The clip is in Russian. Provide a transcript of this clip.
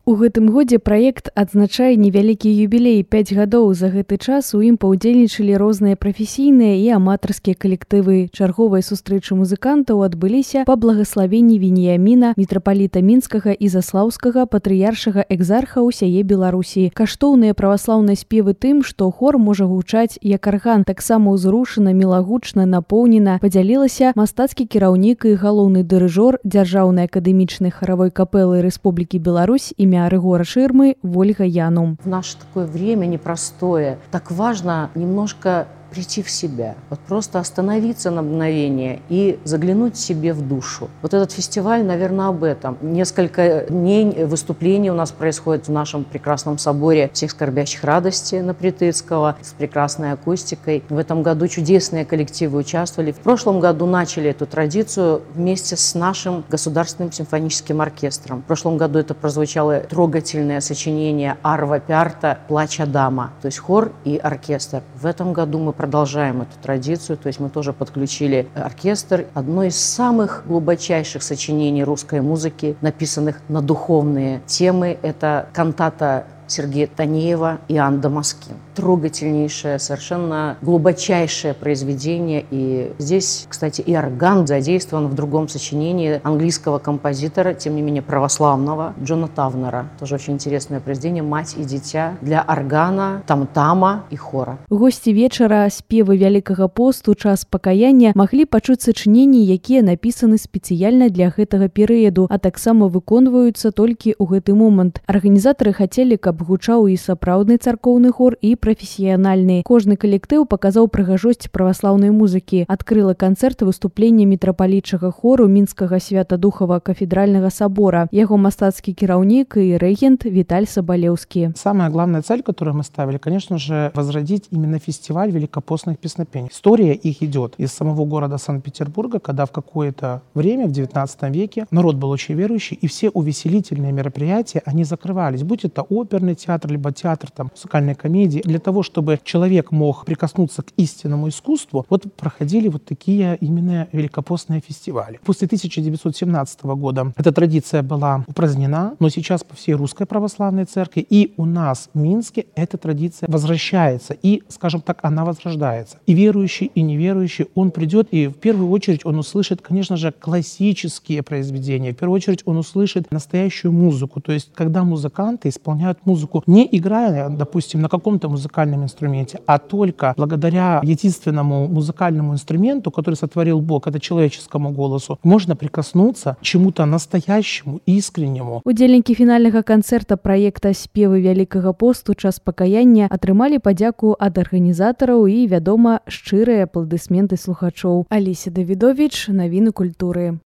У гэтым годзе праект адзначае невялікі юбілей 5 гадоў. За гэты час у ім паўдзельнічалі розныя прафесійныя і аматарскія калектывы. Чарговыя сустрэчы музыкантаў адбыліся па благаславенні Веніяміна, мітрапаліта мінскага і заслаўскага патрыяршага экзарха ўсяе Беларусі. Каштоўныя праваслаўныя спевы тым, што хор можа гучаць як арган, таксама ўзрушана, мілагучна, напоўнена, падзялілася мастацкі кіраўнік і галоўны дырыжор Дзяржаўнай акадэмічнай харавой капэлы Рэспублікі Беларусь імя Рыгора Ширмы Вольга Янум. В наше такое время непростое, так важно немножко прийти в себя, вот просто остановиться на мгновение и заглянуть себе в душу. Вот этот фестиваль, наверное, об этом. Несколько дней выступлений у нас происходит в нашем прекрасном соборе всех скорбящих радости на Притыцкого с прекрасной акустикой. В этом году чудесные коллективы участвовали. В прошлом году начали эту традицию вместе с нашим государственным симфоническим оркестром. В прошлом году это прозвучало трогательное сочинение Арва Пярта «Плач Адама», то есть хор и оркестр. В этом году мы продолжаем эту традицию, то есть мы тоже подключили оркестр. Одно из самых глубочайших сочинений русской музыки, написанных на духовные темы, это кантата Сергея Танеева «Иоанн Дамаскин». Трогательнейшее, совершенно глубочайшее произведение. И здесь, кстати, и орган задействован в другом сочинении английского композитора, тем не менее православного, Джона Тавнера. Тоже очень интересное произведение «Мать и дитя» для органа, там-тама и хора. Гости вечара, спевы Вялікага посту, час пакаяння маглі пачуць сачыненні, якія напісаны спецыяльна для гэтага перыяду, а таксама выконваюцца толькі ў гэты момант. Арганізатары хацелі, каб гучаў і сапраўдны царкоўны хор, і прафесіянальны. Кожны калектыў паказаў прыгажосць праваслаўнай музыкі. Адкрыла канцэрт выступлення мітрапалітчага хору Мінскага Святадухава кафедральнага собора. Яго мастацкі кіраўнік и рэгент Виталь Соболевский. Самая главная цель, которую мы ставили, конечно же, возродить именно фестиваль великопостных песнопений. История их идет из самого города Санкт-Петербурга, когда в какое-то время, в 19 веке, народ был очень верующий, и все увеселительные мероприятия, они закрывались. Будь это оперный театр, либо театр, музыкальной комедии. Для того, чтобы человек мог прикоснуться к истинному искусству, вот проходили вот такие именно великопостные фестивали. После 1917 года эта традиция была упразднена, но сейчас по всей Русской Православной Церкви и у нас в Минске эта традиция возвращается. И, скажем так, она возрождается. И верующий, и неверующий, он придет, и в первую очередь он услышит, конечно же, классические произведения. В первую очередь он услышит настоящую музыку. То есть, когда музыканты исполняют музыку, не играя, допустим, на каком-то музыкальном инструменте, а только благодаря единственному музыкальному инструменту, который сотворил Бог, это человеческому голосу, можно прикоснуться к чему-то настоящему, искреннему. Удзельнікі фінальнага канцэрта праекта «Спевы Вялікага посту. Час пакаяння» атрымалі падзяку ад арганізатараў і, вядома, шчырыя апладысменты слухачоў. Алеся Давідовіч, навіны культуры.